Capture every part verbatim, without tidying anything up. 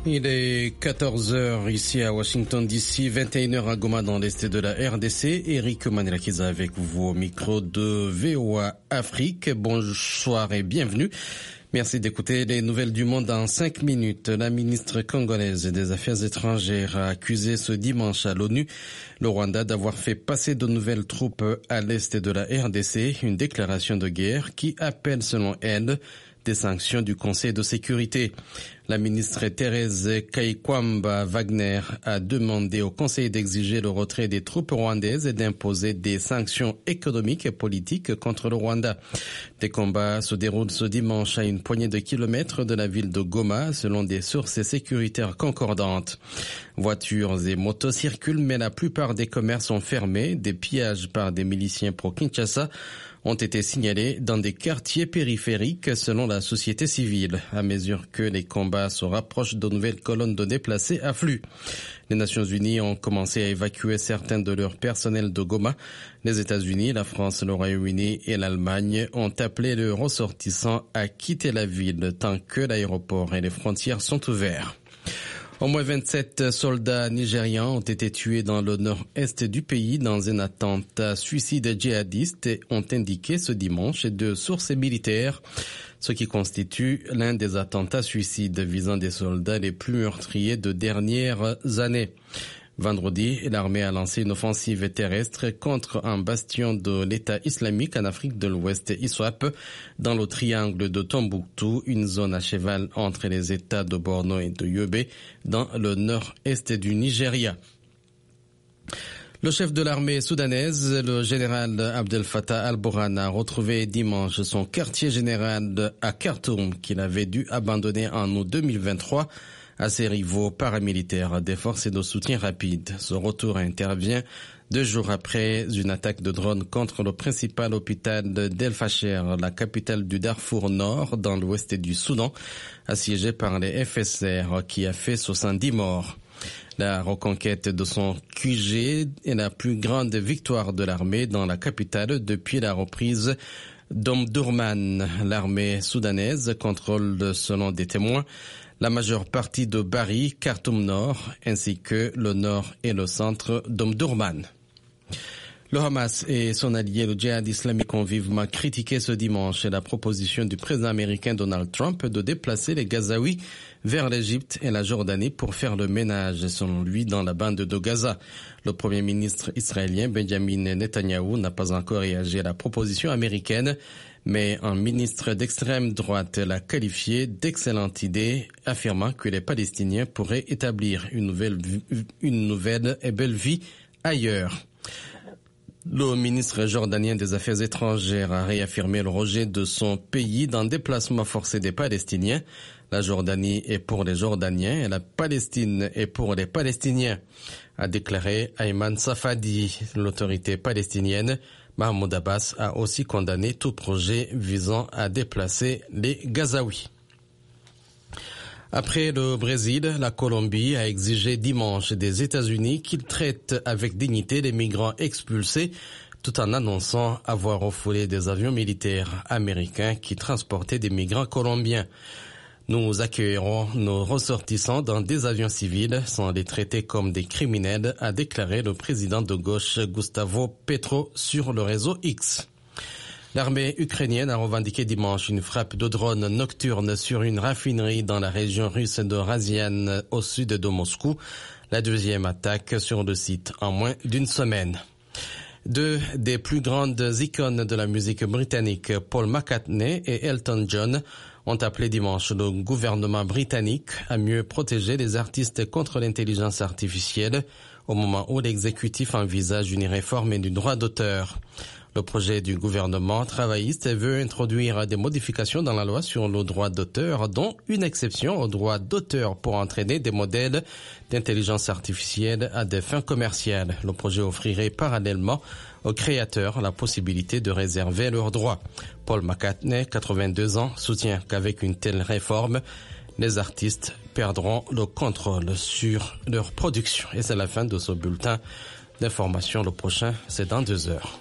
Il est quatorze heures ici à Washington D C, vingt et une heures à Goma dans l'est de la R D C. Eric Manelakiza avec vous au micro de V O A Afrique. Bonsoir et bienvenue. Merci d'écouter les nouvelles du monde en cinq minutes. La ministre congolaise des Affaires étrangères a accusé ce dimanche à l'ONU le Rwanda d'avoir fait passer de nouvelles troupes à l'est de la R D C, une déclaration de guerre qui appelle selon elle des sanctions du Conseil de sécurité. La ministre Thérèse Kaikwamba Wagner a demandé au Conseil d'exiger le retrait des troupes rwandaises et d'imposer des sanctions économiques et politiques contre le Rwanda. Des combats se déroulent ce dimanche à une poignée de kilomètres de la ville de Goma, selon des sources sécuritaires concordantes. Voitures et motos circulent, mais la plupart des commerces sont fermés. Des pillages par des miliciens pro-Kinshasa ont été signalés dans des quartiers périphériques selon la société civile. À mesure que les combats se rapprochent, de nouvelles colonnes de déplacés affluent. Les Nations Unies ont commencé à évacuer certains de leurs personnels de Goma. Les États-Unis, la France, le Royaume-Uni et l'Allemagne ont appelé les ressortissants à quitter la ville tant que l'aéroport et les frontières sont ouverts. Au moins vingt-sept soldats nigérians ont été tués dans le nord-est du pays dans un attentat suicide djihadiste et ont indiqué ce dimanche deux sources militaires, ce qui constitue l'un des attentats suicides visant des soldats les plus meurtriers de dernières années. Vendredi, l'armée a lancé une offensive terrestre contre un bastion de l'État islamique en Afrique de l'Ouest, ISWAP, dans le triangle de Tombouctou, une zone à cheval entre les États de Borno et de Yobe, dans le nord-est du Nigeria. Le chef de l'armée soudanaise, le général Abdel Fattah al-Burhan, a retrouvé dimanche son quartier général à Khartoum qu'il avait dû abandonner en août deux mille vingt-trois à ses rivaux paramilitaires des forces de soutien rapide. Ce retour intervient deux jours après une attaque de drone contre le principal hôpital d'El Fasher, la capitale du Darfour Nord, dans l'ouest du Soudan, assiégé par les F S R, qui a fait soixante-dix morts. La reconquête de son Q G est la plus grande victoire de l'armée dans la capitale depuis la reprise d'Omdurman. L'armée soudanaise contrôle, selon des témoins, la majeure partie de Bari, Khartoum Nord, ainsi que le nord et le centre d'Omdurman. Le Hamas et son allié, le djihad islamique, ont vivement critiqué ce dimanche la proposition du président américain Donald Trump de déplacer les Gazaouis vers l'Égypte et la Jordanie pour faire le ménage, selon lui, dans la bande de Gaza. Le premier ministre israélien Benjamin Netanyahou n'a pas encore réagi à la proposition américaine, mais un ministre d'extrême droite l'a qualifié d'excellente idée, affirmant que les Palestiniens pourraient établir une nouvelle, une nouvelle et belle vie ailleurs. Le ministre jordanien des Affaires étrangères a réaffirmé le rejet de son pays d'un déplacement forcé des Palestiniens. La Jordanie est pour les Jordaniens et la Palestine est pour les Palestiniens, a déclaré Ayman Safadi. L'autorité palestinienne, Mahmoud Abbas, a aussi condamné tout projet visant à déplacer les Gazaouis. Après le Brésil, la Colombie a exigé dimanche des États-Unis qu'ils traitent avec dignité les migrants expulsés, tout en annonçant avoir refoulé des avions militaires américains qui transportaient des migrants colombiens. Nous accueillerons nos ressortissants dans des avions civils sans les traiter comme des criminels, a déclaré le président de gauche Gustavo Petro sur le réseau X. L'armée ukrainienne a revendiqué dimanche une frappe de drone nocturne sur une raffinerie dans la région russe de Razian au sud de Moscou, la deuxième attaque sur le site en moins d'une semaine. Deux des plus grandes icônes de la musique britannique, Paul McCartney et Elton John, ont appelé dimanche le gouvernement britannique à mieux protéger les artistes contre l'intelligence artificielle au moment où l'exécutif envisage une réforme du droit d'auteur. Le projet du gouvernement travailliste veut introduire des modifications dans la loi sur le droit d'auteur, dont une exception au droit d'auteur pour entraîner des modèles d'intelligence artificielle à des fins commerciales. Le projet offrirait parallèlement aux créateurs la possibilité de réserver leurs droits. Paul McCartney, quatre-vingt-deux ans, soutient qu'avec une telle réforme, les artistes perdront le contrôle sur leur production. Et c'est la fin de ce bulletin d'information. Le prochain, c'est dans deux heures.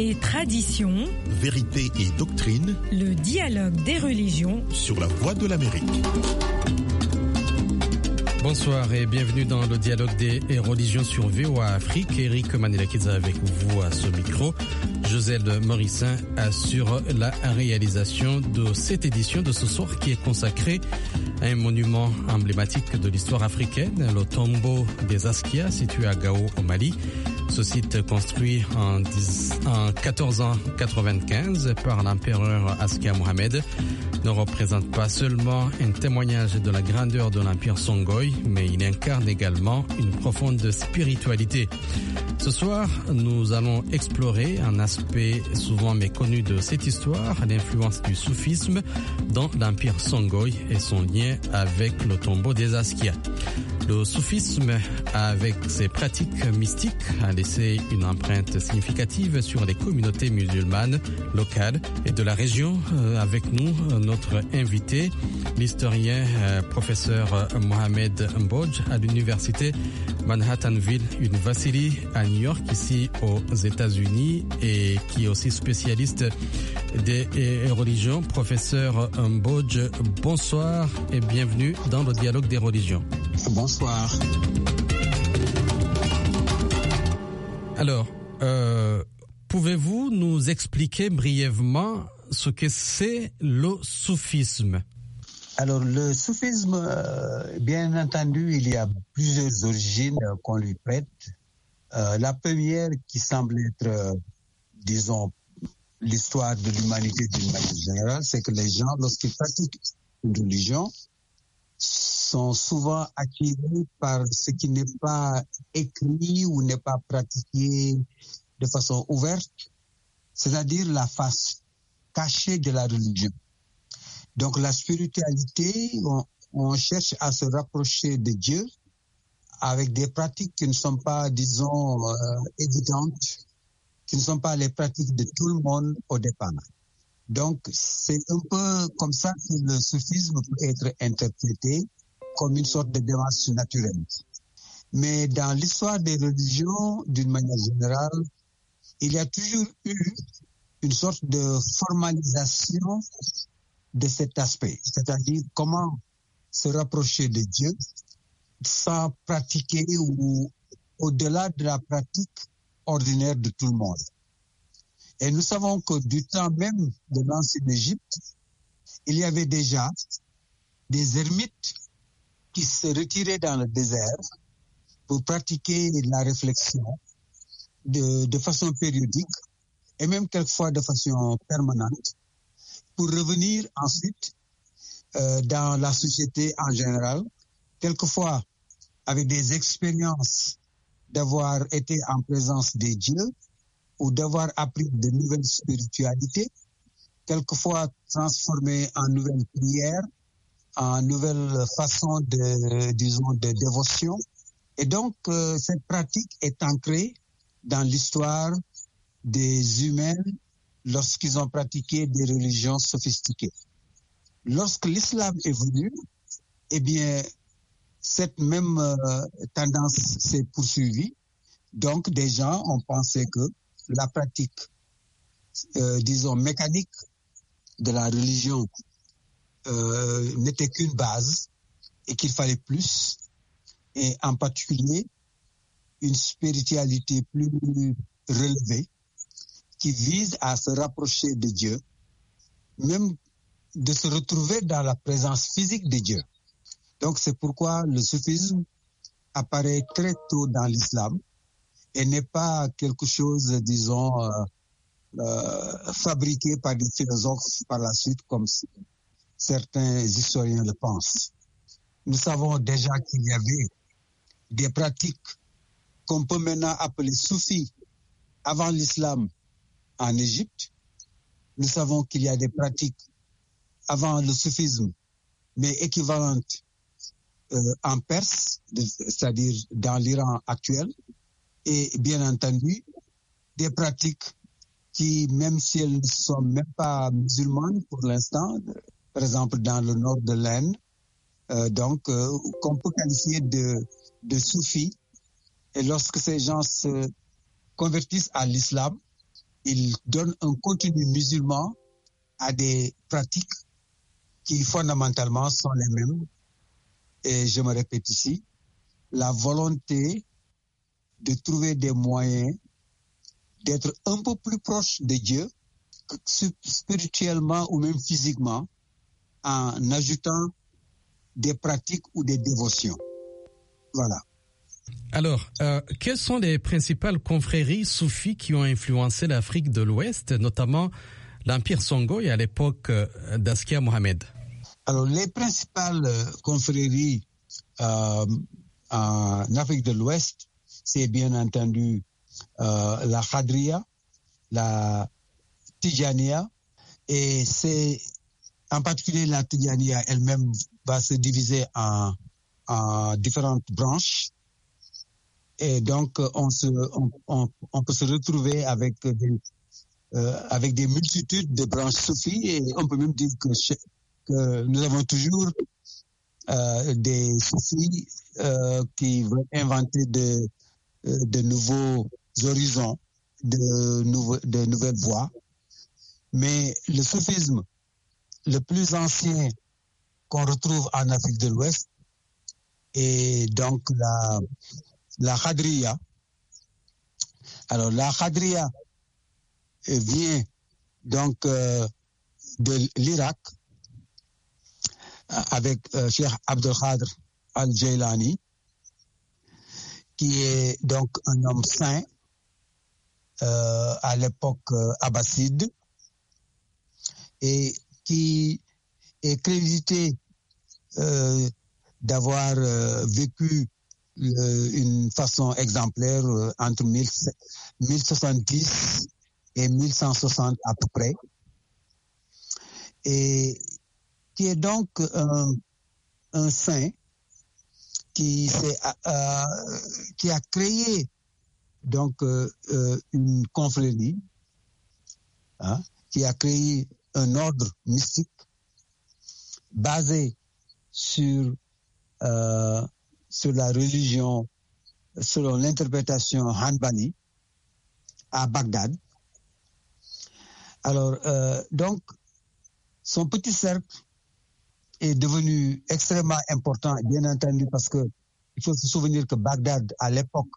et tradition, vérité et doctrine, le dialogue des religions sur la Voix de l'Amérique. Bonsoir et bienvenue dans le dialogue des religions sur V O A Afrique. Eric Manelakiza avec vous à ce micro. Joselle Morissin assure la réalisation de cette édition de ce soir qui est consacrée à un monument emblématique de l'histoire africaine, le tombeau des Askia situé à Gao au Mali. Ce site construit en, en quatorze cent quatre-vingt-quinze par l'empereur Askia Mohamed ne représente pas seulement un témoignage de la grandeur de l'empire Songhai, mais il incarne également une profonde spiritualité. Ce soir, nous allons explorer un aspect souvent méconnu de cette histoire, l'influence du soufisme dans l'empire Songhai et son lien avec le tombeau des Askia. Le soufisme, avec ses pratiques mystiques, a laissé une empreinte significative sur les communautés musulmanes locales et de la région. Avec nous, notre invité, l'historien euh, professeur Mohamed Mbodj à l'université Manhattanville University à New York, ici aux États-Unis, et qui est aussi spécialiste des religions. Professeur Mbodj, bonsoir et bienvenue dans le dialogue des religions. Bonsoir. Alors, euh, pouvez-vous nous expliquer brièvement ce que c'est le soufisme? Alors, le soufisme, euh, bien entendu, il y a plusieurs origines euh, qu'on lui prête. Euh, la première qui semble être, euh, disons, l'histoire de l'humanité d'une manière générale, c'est que les gens, lorsqu'ils pratiquent une religion, sont souvent attirés par ce qui n'est pas écrit ou n'est pas pratiqué de façon ouverte, c'est-à-dire la face cachée de la religion. Donc la spiritualité, on, on cherche à se rapprocher de Dieu avec des pratiques qui ne sont pas, disons, euh, évidentes, qui ne sont pas les pratiques de tout le monde au départ. Donc, c'est un peu comme ça que le soufisme peut être interprété comme une sorte de démarche naturelle. Mais dans l'histoire des religions, d'une manière générale, il y a toujours eu une sorte de formalisation de cet aspect, c'est-à-dire comment se rapprocher de Dieu sans pratiquer ou au-delà de la pratique ordinaire de tout le monde. Et nous savons que du temps même de l'ancienne Égypte, il y avait déjà des ermites qui se retiraient dans le désert pour pratiquer la réflexion de, de façon périodique et même quelquefois de façon permanente pour revenir ensuite euh, dans la société en général, quelquefois avec des expériences d'avoir été en présence des dieux ou d'avoir appris de nouvelles spiritualités, quelquefois transformées en nouvelles prières, en nouvelles façons de, disons, de dévotion. Et donc, euh, cette pratique est ancrée dans l'histoire des humains lorsqu'ils ont pratiqué des religions sophistiquées. Lorsque l'islam est venu, eh bien, cette même euh, tendance s'est poursuivie. Donc, des gens ont pensé que la pratique, euh, disons, mécanique de la religion euh, n'était qu'une base et qu'il fallait plus, et en particulier une spiritualité plus relevée qui vise à se rapprocher de Dieu, même de se retrouver dans la présence physique de Dieu. Donc c'est pourquoi le soufisme apparaît très tôt dans l'islam et n'est pas quelque chose, disons, euh, euh, fabriqué par des philosophes par la suite, comme certains historiens le pensent. Nous savons déjà qu'il y avait des pratiques qu'on peut maintenant appeler soufis avant l'islam en Égypte. Nous savons qu'il y a des pratiques avant le soufisme, mais équivalentes euh, en Perse, c'est-à-dire dans l'Iran actuel, et bien entendu, des pratiques qui, même si elles ne sont même pas musulmanes pour l'instant, par exemple dans le nord de l'Inde, euh, donc euh, qu'on peut qualifier de, de soufis. Et lorsque ces gens se convertissent à l'islam, il donne un contenu musulman à des pratiques qui fondamentalement sont les mêmes. Et je me répète ici, la volonté de trouver des moyens d'être un peu plus proche de Dieu, spirituellement ou même physiquement, en ajoutant des pratiques ou des dévotions. Voilà. Alors, euh, quelles sont les principales confréries soufis qui ont influencé l'Afrique de l'Ouest, notamment l'Empire Songhai à l'époque d'Askia Mohamed? Alors, les principales confréries euh, en Afrique de l'Ouest, c'est bien entendu euh, la Khadria, la Tijaniya, et c'est en particulier la Tijaniya elle-même va se diviser en, en différentes branches. Et donc, on, se, on, on, on peut se retrouver avec des, euh, avec des multitudes de branches soufis, et on peut même dire que, que nous avons toujours euh, des soufis euh, qui veulent inventer de, de nouveaux horizons, de, nouveau, de nouvelles voies. Mais le soufisme le plus ancien qu'on retrouve en Afrique de l'Ouest est donc la La Khadriya. Alors, la Khadriya vient donc euh, de l'Irak avec euh, Cheikh Abdel Khadr al-Jailani, qui est donc un homme saint euh, à l'époque euh, abbasside et qui est crédité euh, d'avoir euh, vécu une façon exemplaire entre mille soixante-dix et mille cent soixante à peu près, et qui est donc un, un saint qui, euh, qui a créé donc euh, une confrérie, hein, qui a créé un ordre mystique basé sur euh, sur la religion, selon l'interprétation Hanbali, à Bagdad. Alors, euh, donc, son petit cercle est devenu extrêmement important, bien entendu, parce que il faut se souvenir que Bagdad, à l'époque,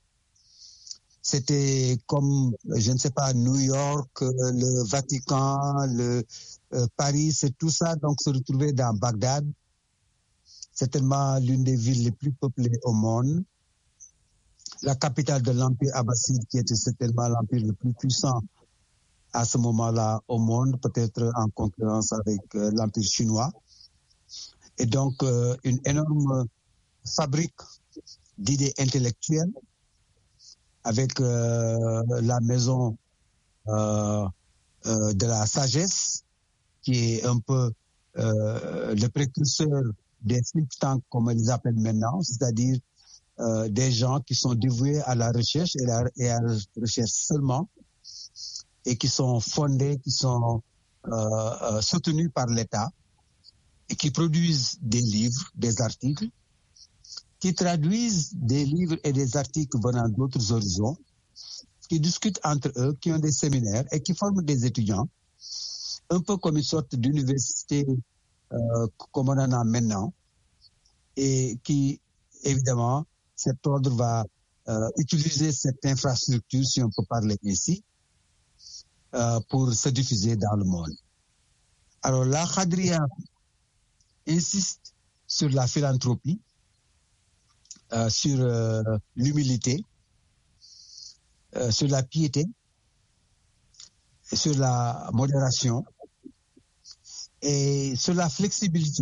c'était comme, je ne sais pas, New York, le Vatican, le euh, Paris, c'est tout ça, donc se retrouver dans Bagdad. Certainement l'une des villes les plus peuplées au monde, la capitale de l'Empire abbasside, qui était certainement l'empire le plus puissant à ce moment-là au monde, peut-être en concurrence avec euh, l'empire chinois. Et donc, euh, une énorme fabrique d'idées intellectuelles avec euh, la maison euh, euh, de la sagesse, qui est un peu euh, le précurseur des think tanks, comme on les appelle maintenant, c'est-à-dire euh, des gens qui sont dévoués à la recherche et, la, et à la recherche seulement, et qui sont fondés, qui sont euh, euh, soutenus par l'État, et qui produisent des livres, des articles, qui traduisent des livres et des articles venant d'autres horizons, qui discutent entre eux, qui ont des séminaires et qui forment des étudiants, un peu comme une sorte d'université Euh, comme on en a maintenant, et qui, évidemment, cet ordre va euh, utiliser cette infrastructure, si on peut parler ainsi, euh, pour se diffuser dans le monde. Alors, la Khadriya insiste sur la philanthropie, euh, sur euh, l'humilité, euh, sur la piété, sur la modération, et sur la flexibilité,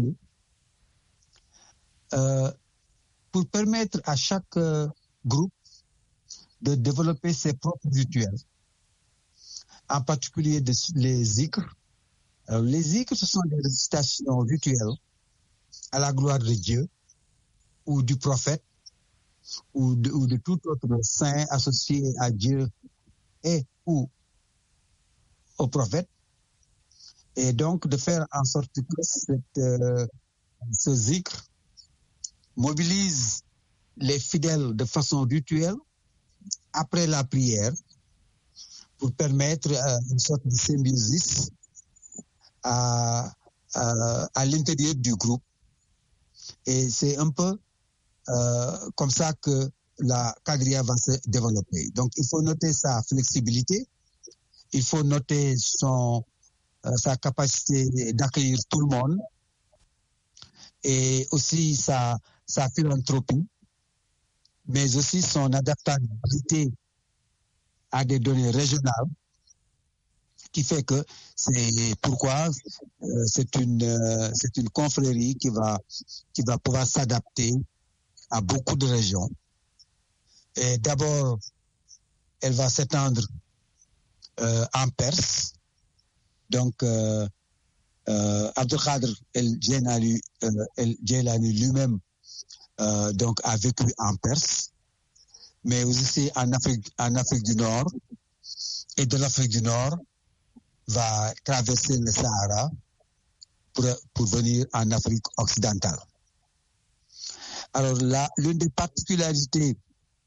euh, pour permettre à chaque euh, groupe de développer ses propres rituels, en particulier de, les zikrs. Alors, les zikrs, ce sont des récitations rituelles à la gloire de Dieu ou du prophète ou de, ou de tout autre saint associé à Dieu et ou au prophète. Et donc, de faire en sorte que cette, euh, ce zikr mobilise les fidèles de façon rituelle après la prière pour permettre euh, une sorte de symbiosis à, à, à l'intérieur du groupe. Et c'est un peu euh, comme ça que la quadrilla va se développer. Donc, il faut noter sa flexibilité, il faut noter son, euh, sa capacité d'accueillir tout le monde et aussi sa, sa philanthropie, mais aussi son adaptabilité à des données régionales, qui fait que c'est pourquoi euh, c'est une euh, c'est une confrérie qui va qui va pouvoir s'adapter à beaucoup de régions. Et d'abord, elle va s'étendre euh, en Perse. Donc, euh, euh, Abdelkader El Djeilani euh, lui-même euh, donc a vécu en Perse, mais aussi en Afrique en Afrique du Nord. Et de l'Afrique du Nord va traverser le Sahara pour, pour venir en Afrique occidentale. Alors là, l'une des particularités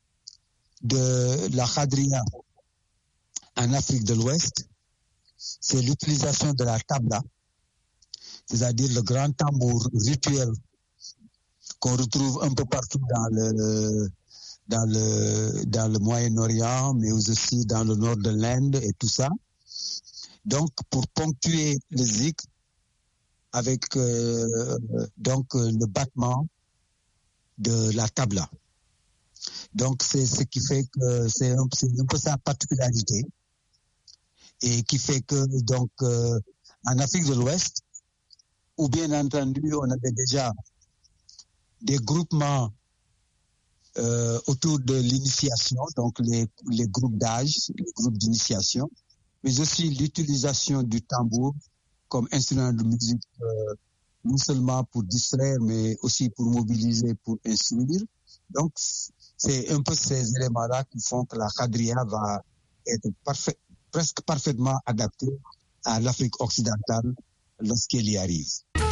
de la quadrilla en Afrique de l'Ouest, c'est l'utilisation de la tabla, c'est-à-dire le grand tambour rituel qu'on retrouve un peu partout dans le dans le dans le Moyen-Orient, mais aussi dans le nord de l'Inde et tout ça. Donc, pour ponctuer le zik avec euh, donc le battement de la tabla. Donc, c'est ce qui fait que c'est un, c'est un peu sa particularité et qui fait que donc euh, en Afrique de l'Ouest, où bien entendu on avait déjà des groupements euh, autour de l'initiation, donc les, les groupes d'âge, les groupes d'initiation, mais aussi l'utilisation du tambour comme instrument de musique, euh, non seulement pour distraire, mais aussi pour mobiliser, pour instruire. Donc, c'est un peu ces éléments-là qui font que la quadrilla va être parfait, presque parfaitement adaptée à l'Afrique occidentale lorsqu'elle y arrive.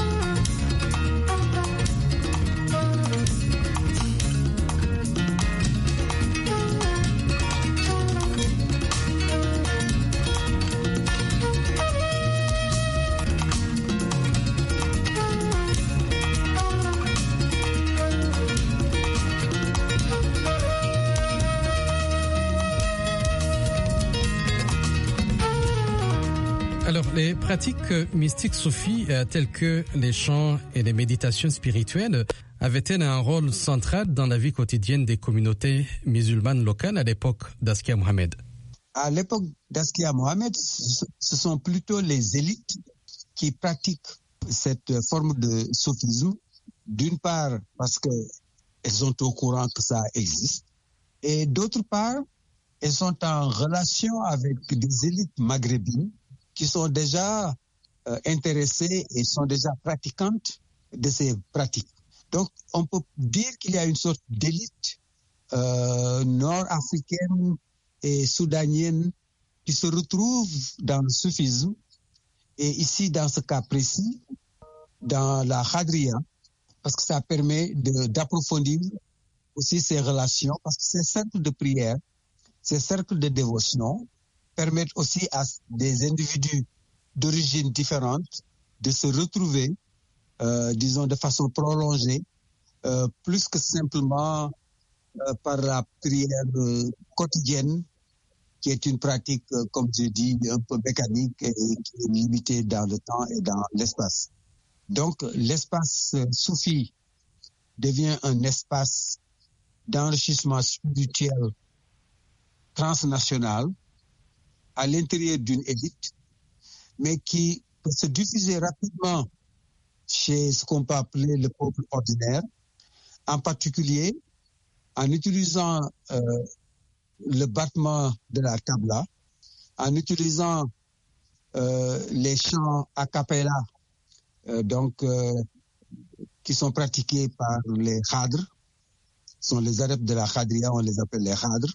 Alors, les pratiques mystiques soufis, euh, telles que les chants et les méditations spirituelles, avaient-elles un rôle central dans la vie quotidienne des communautés musulmanes locales à l'époque d'Askia Mohamed? À l'époque d'Askia Mohamed, ce sont plutôt les élites qui pratiquent cette forme de soufisme, d'une part parce qu'elles sont au courant que ça existe, et d'autre part, elles sont en relation avec des élites maghrébines qui sont déjà euh, intéressées et sont déjà pratiquantes de ces pratiques. Donc, on peut dire qu'il y a une sorte d'élite euh, nord-africaine et soudanienne qui se retrouve dans le soufisme. Et ici, dans ce cas précis, dans la quadrilla, parce que ça permet de, d'approfondir aussi ces relations, parce que ces cercles de prière, ces cercles de dévotion, permettent aussi à des individus d'origine différente de se retrouver, euh, disons, de façon prolongée, euh, plus que simplement euh, par la prière euh, quotidienne, qui est une pratique, euh, comme je dis, un peu mécanique et qui est limitée dans le temps et dans l'espace. Donc, l'espace euh, soufi devient un espace d'enrichissement spirituel transnational à l'intérieur d'une élite, mais qui peut se diffuser rapidement chez ce qu'on peut appeler le peuple ordinaire, en particulier en utilisant euh, le battement de la tabla, en utilisant euh, les chants a cappella, euh, donc euh, qui sont pratiqués par les khadrs, sont les adeptes de la quadrilla, on les appelle les khadrs.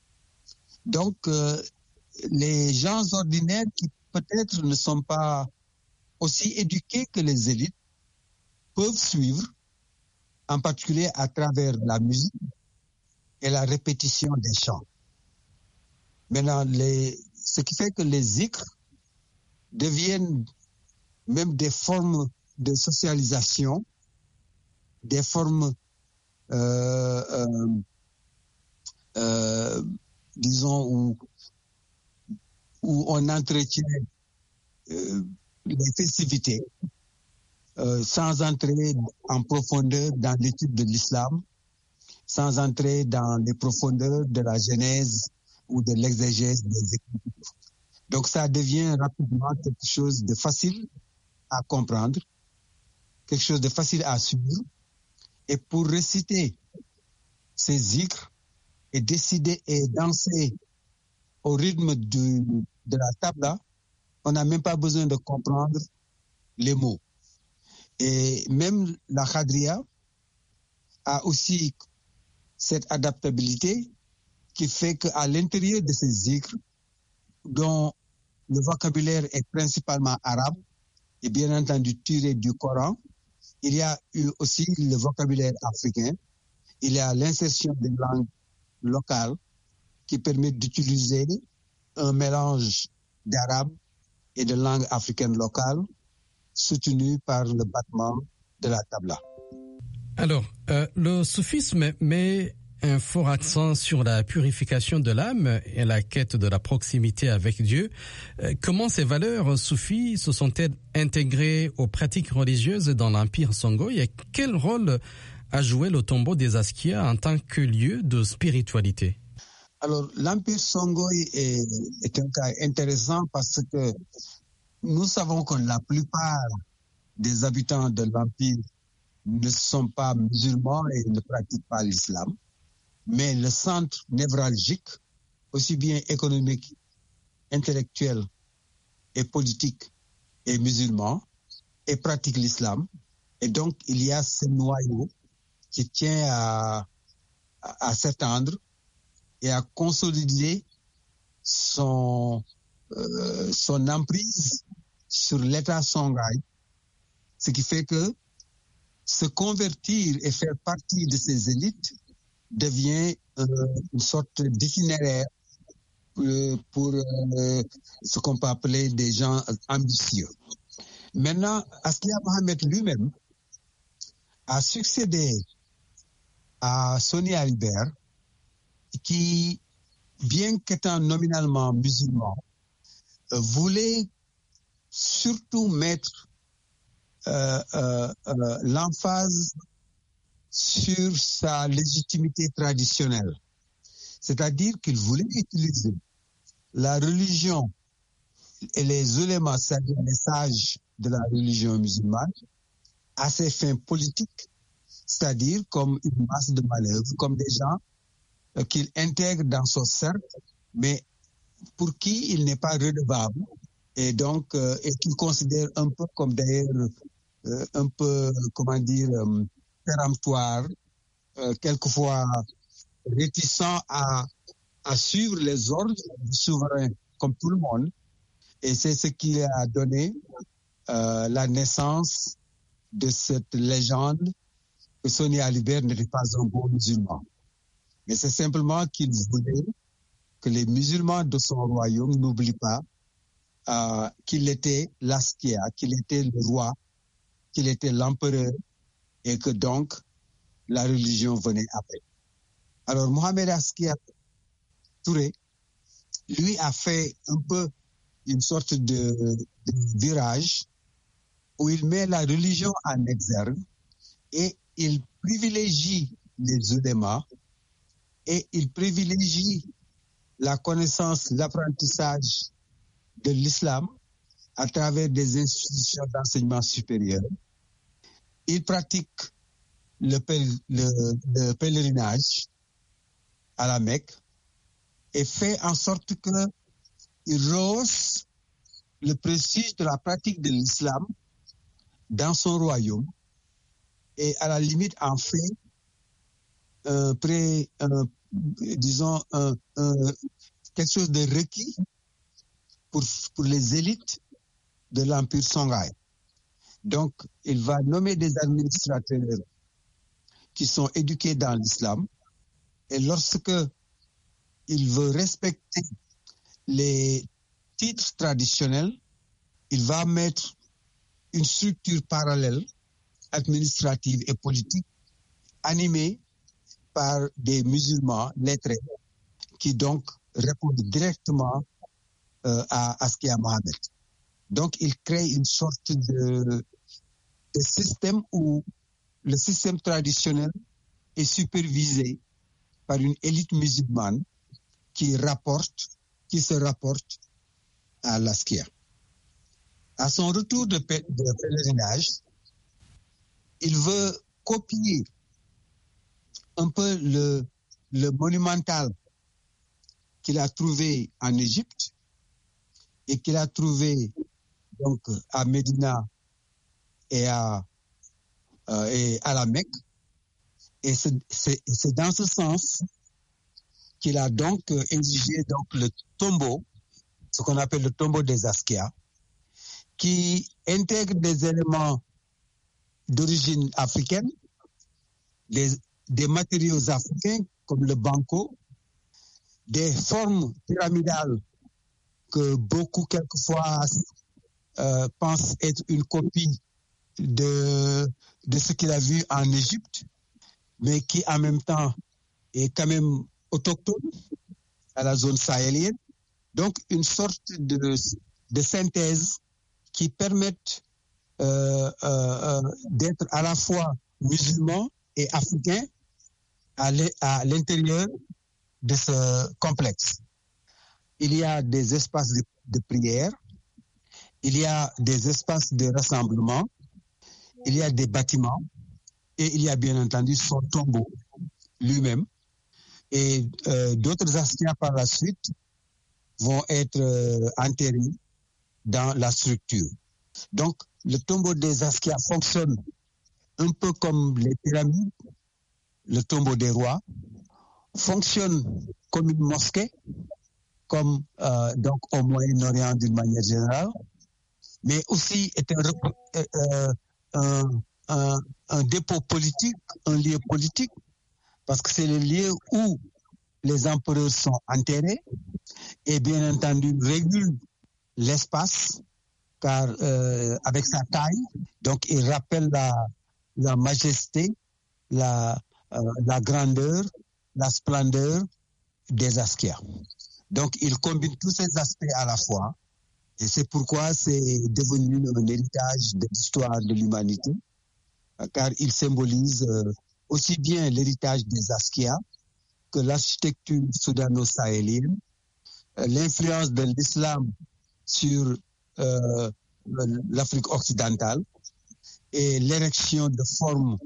Donc, euh, les gens ordinaires qui peut-être ne sont pas aussi éduqués que les élites peuvent suivre, en particulier à travers la musique et la répétition des chants. Maintenant, les Ce qui fait que les zikrs deviennent même des formes de socialisation, des formes, euh, euh, euh, disons, où, où on entretient euh, les festivités euh, sans entrer en profondeur dans l'étude de l'islam, sans entrer dans les profondeurs de la genèse ou de l'exégèse des Écritures. Donc ça devient rapidement quelque chose de facile à comprendre, quelque chose de facile à suivre. Et pour réciter ces zikrs et décider et danser au rythme du, de la tabla, on n'a même pas besoin de comprendre les mots. Et même la Khadria a aussi cette adaptabilité qui fait qu'à l'intérieur de ces zikrs, dont le vocabulaire est principalement arabe et bien entendu tiré du Coran, il y a eu aussi le vocabulaire africain, il y a l'insertion des langues locales qui permet d'utiliser un mélange d'arabe et de langues africaines locales soutenu par le battement de la tabla. Alors, euh, le soufisme met un fort accent sur la purification de l'âme et la quête de la proximité avec Dieu. Euh, comment ces valeurs soufis se sont-elles intégrées aux pratiques religieuses dans l'Empire Songhai et quel rôle a joué le tombeau des Askia en tant que lieu de spiritualité? Alors, l'Empire Songhai est, est un cas intéressant parce que nous savons que la plupart des habitants de l'Empire ne sont pas musulmans et ne pratiquent pas l'islam. Mais le centre névralgique, aussi bien économique, intellectuel et politique, est musulman et pratique l'islam. Et donc, il y a ce noyau qui tient à, à, à s'étendre et à consolider son, euh, son emprise sur l'État songhai, ce qui fait que se convertir et faire partie de ces élites devient euh, une sorte d'itinéraire euh, pour euh, ce qu'on peut appeler des gens ambitieux. Maintenant, Askia Mohamed lui-même a succédé à Soni Alibert, qui, bien qu'étant nominalement musulman, euh, voulait surtout mettre euh, euh, euh, l'emphase sur sa légitimité traditionnelle. C'est-à-dire qu'il voulait utiliser la religion et les ulémas, c'est-à-dire les sages de la religion musulmane, à ses fins politiques, c'est-à-dire comme une masse de manœuvre, comme des gens euh, qu'il intègre dans son cercle, mais pour qui il n'est pas redevable, et donc euh, et qu'il considère un peu comme d'ailleurs euh, un peu, comment dire, euh, péremptoire, euh, quelquefois réticent à, à suivre les ordres du souverain comme tout le monde. Et c'est ce qui a donné euh, la naissance de cette légende que Soni Alibert n'était pas un bon musulman. Mais c'est simplement qu'il voulait que les musulmans de son royaume n'oublient pas euh, qu'il était l'Askia, qu'il était le roi, qu'il était l'empereur, et que donc la religion venait après. Alors Mohamed Askia Touré, lui, a fait un peu une sorte de, de virage où il met la religion en exergue et il privilégie les ulémas et il privilégie la connaissance, l'apprentissage de l'islam à travers des institutions d'enseignement supérieur. Il pratique le, pel- le, le pèlerinage à la Mecque et fait en sorte qu'il rehausse le prestige de la pratique de l'islam dans son royaume et à la limite en fait euh, pré, euh, disons euh, euh, quelque chose de requis pour, pour les élites de l'Empire Songhai. Donc, il va nommer des administrateurs qui sont éduqués dans l'islam et lorsque il veut respecter les titre traditionnel, il va mettre une structure parallèle, administrative et politique, animée par des musulmans lettrés qui donc répondent directement euh, à Askia Mohamed. Donc, il crée une sorte de, de système où le système traditionnel est supervisé par une élite musulmane qui rapporte, qui se rapporte à l'Askia. À son retour de, pe- de pèlerinage, il veut copier un peu le, le monumental qu'il a trouvé en Égypte et qu'il a trouvé donc à Médina et à, euh, et à la Mecque. Et c'est, c'est, c'est dans ce sens qu'il a donc exigé donc le tombeau, ce qu'on appelle le tombeau des Askia, qui intègre des éléments d'origine africaine, des, des matériaux africains comme le banco, des formes pyramidales que beaucoup quelquefois euh, pensent être une copie de, de ce qu'il a vu en Égypte, mais qui en même temps est quand même autochtone à la zone sahélienne. Donc une sorte de, de synthèse qui permettent euh, euh, d'être à la fois musulman et africain à, à l'intérieur de ce complexe. Il y a des espaces de, de prière, il y a des espaces de rassemblement, il y a des bâtiments et il y a bien entendu son tombeau lui-même. Et euh, d'autres Askia par la suite vont être euh, enterrés dans la structure. Donc, le tombeau des Askia fonctionne un peu comme les pyramides, le tombeau des rois, fonctionne comme une mosquée, comme euh, donc au Moyen-Orient d'une manière générale, mais aussi est un, euh, un, un, un dépôt politique, un lieu politique, parce que c'est le lieu où les empereurs sont enterrés et bien entendu régule l'espace, car euh, avec sa taille, donc il rappelle la, la majesté, la, euh, la grandeur, la splendeur des Askia. Donc il combine tous ces aspects à la fois et c'est pourquoi c'est devenu un héritage de l'histoire de l'humanité, car il symbolise euh, aussi bien l'héritage des Askia que l'architecture soudano-sahélienne, euh, l'influence de l'islam sur euh, l'Afrique occidentale et l'érection de formes,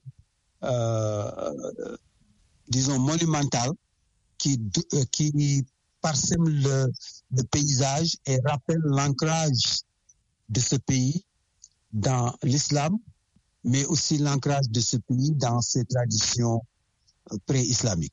euh, disons, monumentales qui, euh, qui parsèment le, le paysage et rappellent l'ancrage de ce pays dans l'islam, mais aussi l'ancrage de ce pays dans ses traditions pré-islamiques.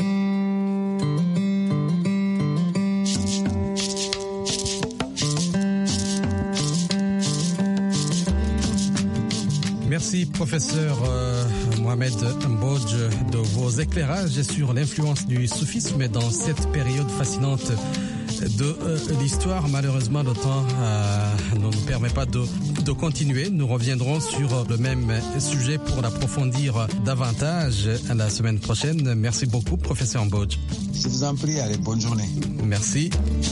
Merci, professeur euh, Mohamed Mbodj, de vos éclairages sur l'influence du soufisme dans cette période fascinante de euh, l'histoire. Malheureusement, le temps euh, ne nous permet pas de, de continuer. Nous reviendrons sur le même sujet pour l'approfondir davantage la semaine prochaine. Merci beaucoup, professeur Mbodj. Je vous en prie, allez, bonne journée. Merci.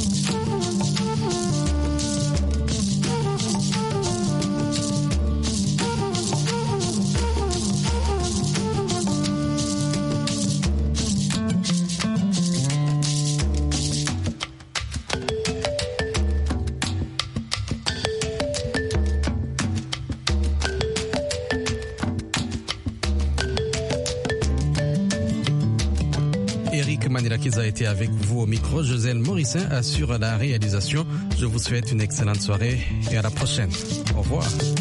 Qui a été avec vous au micro. Joselle Morissin assure la réalisation. Je vous souhaite une excellente soirée et à la prochaine. Au revoir.